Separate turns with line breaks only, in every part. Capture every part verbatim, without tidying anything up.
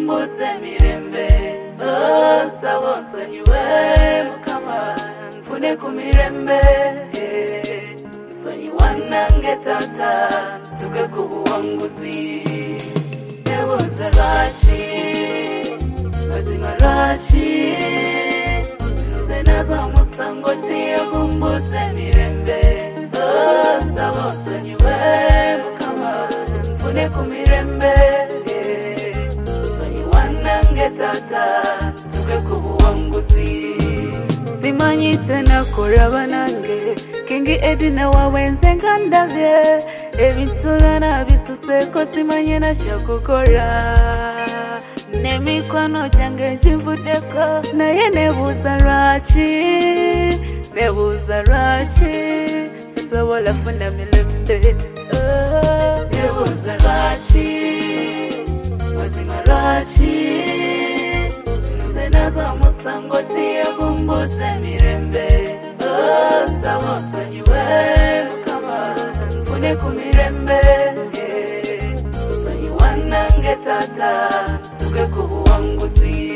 kumbuze mirembe. Oh, sabonsonyiwe mukama nfune kumirembe. Nsonyiwa nange tata tuge kubuwanguzi. Nebuuza lwaki mazima lwaki nze naza musango ki kumbuze mirembe. Oh, sabonsonyiwe mukama nfune kumirembe. Nsonyiwa nange tata tuge kubuwanguzi. Simanyi tena kuraba nange Kingi edina wawenze ngandabye. Ebintu byona bisuseko simanyi nakyakukora. N'emikwano gyange ngivuddeko naye nebuuza lwaki. Nebuuza lwaki sisobola funa mirembe. Oh, nebuuza lwaki mazima lwaki nze naza musango ki kumbuze mirembe. Oh, sabonsonyiwe mukama nfune kumirembe. Nsonyiwa nange tata tuge kubuwanguzi.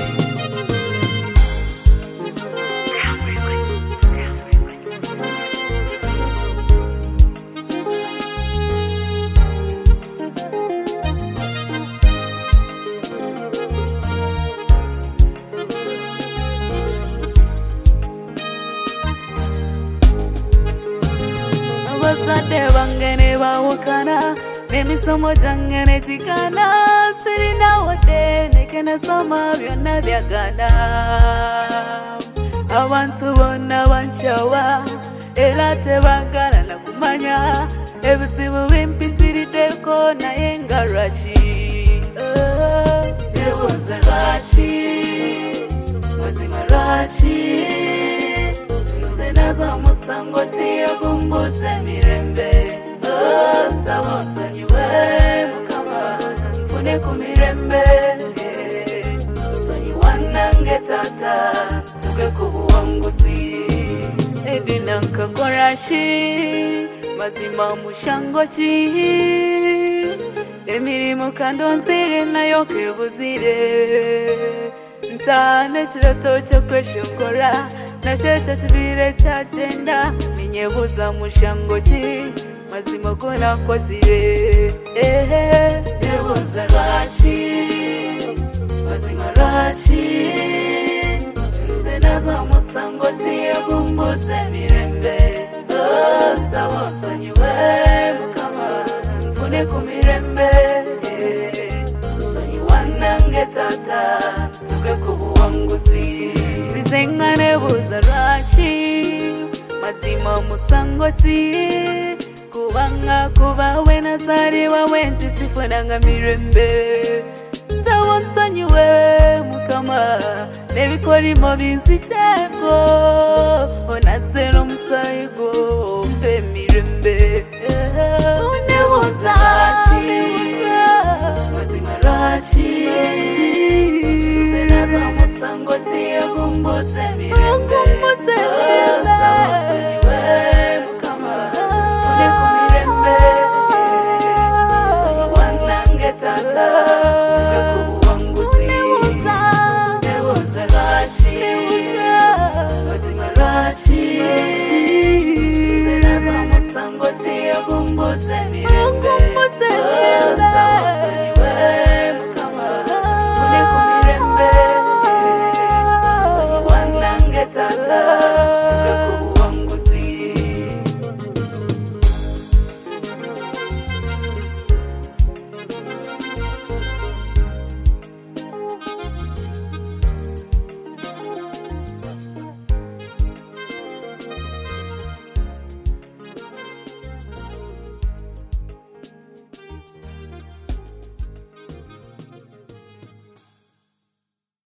Abazadde bange ne bawukana n'emisomo gyange ne gigana. Sirina wadde neke nasoma byonna byagana. Abantu bonna bankyawa era tebaagala na kumanya ebizibu bimpitiriddeko naye nga lwaki. Oh, nebuuza lwaki mazima lwaki nze naza musango ki kumbuze mirembe. Oh, sabonsonyiwe mukama nfune kumirembe. Nsonyiwa nange tata tuge kubuwanguzi. Edina nkakora ki mazima mushango ki emirimu kandonzire nayo kebuzire. Nta n'ekiroto ky'okweshongora nakyo kyakibire kyagenda. Ninyebuuza mushango ki mazima ko nakozire. Nebuuza lwaki mazima lwaki nze naza musango ki kumbuze mirembe. Oh, sabonsonyiwe mukama nfune kumirembe. Nsonyiwa nange tata tuge kubuwanguzi. Nze nebuuza lwaki mazima musango ki kubanga kuba we nazaliwa wenti sifunanga mirembe. Sabonsonyiwe mukama n'ebikolimo binziteko. Onazera omusaayi gwo mpe mirembe. Nebuuza mazima lwaki nze naza musango ki kumbuze mirembe.